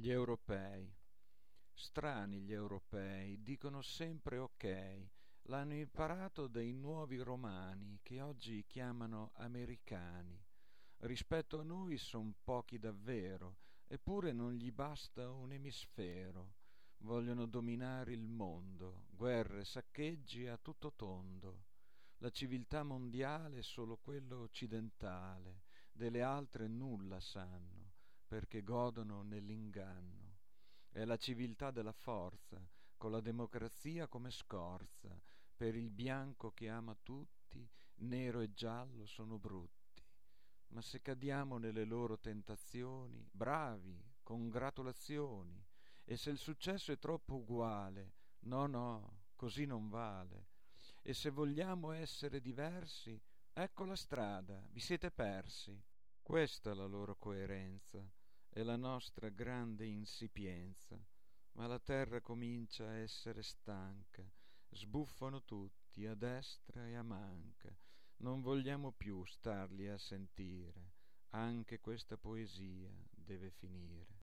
Gli europei. Strani gli europei, dicono sempre ok. L'hanno imparato dai nuovi romani, che oggi chiamano americani. Rispetto a noi son pochi davvero, eppure non gli basta un emisfero. Vogliono dominare il mondo, guerre, saccheggi a tutto tondo. La civiltà mondiale è solo quella occidentale, delle altre nulla sanno, perché godono nell'inganno. È la civiltà della forza, con la democrazia come scorza, per il bianco che ama tutti, nero e giallo sono brutti. Ma se cadiamo nelle loro tentazioni, bravi, congratulazioni, e se il successo è troppo uguale, no, no, così non vale. E se vogliamo essere diversi, ecco la strada, vi siete persi. Questa è la loro coerenza e la nostra grande insipienza. Ma la terra comincia a essere stanca, sbuffano tutti a destra e a manca. Non vogliamo più starli a sentire, anche questa poesia deve finire.